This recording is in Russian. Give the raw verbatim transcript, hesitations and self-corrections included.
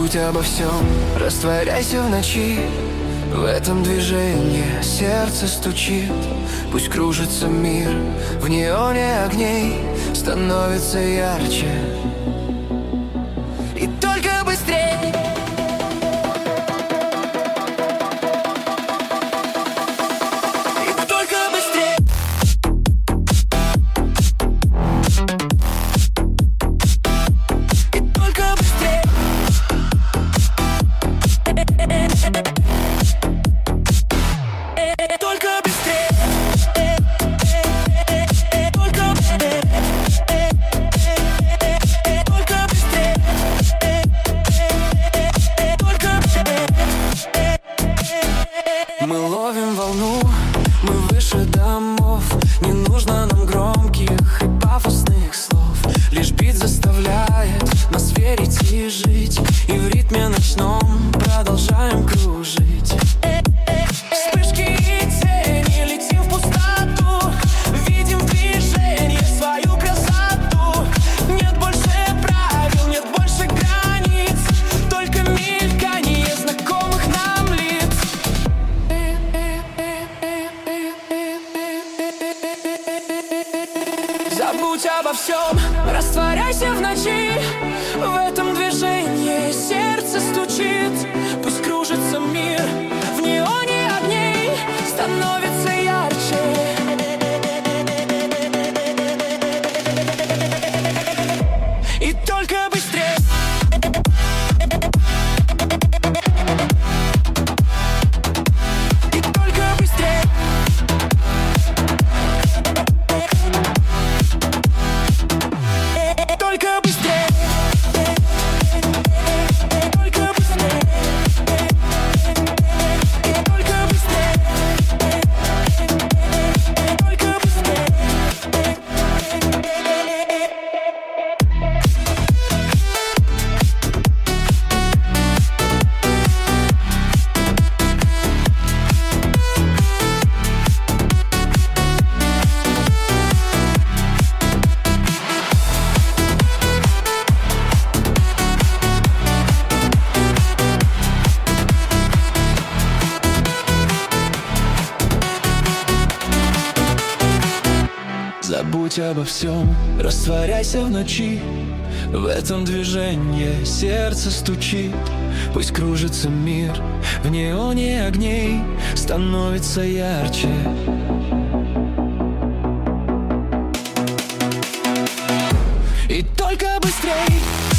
Забудь обо всем, растворяйся в ночи. В этом движении сердце стучит. Пусть кружится мир, в неоне огней становится ярче. И только быстрей. И только быстрей. И только быстрей. Только быстрее. Только быстрее. Только быстрее. Только быстрее. Мы ловим волну, мы выше домов. Не нужно нам громких и пафосных слов. Лишь бит заставляет нас верить и жить. И в ритме ночном продолжаем кружить. Забудь обо всем, растворяйся в ночи. В этом движении сердце стучит. Пусть кружится мир, в неоне огней становится ярче. И только быстрее. И только быстрее. Только быстрее. Только быстрее. Только быстрее. Только быстрее. Забудь обо всем, растворяйся в ночи. В этом движении сердце стучит. Пусть кружится мир, в неоне огней становится ярче. И только быстрей.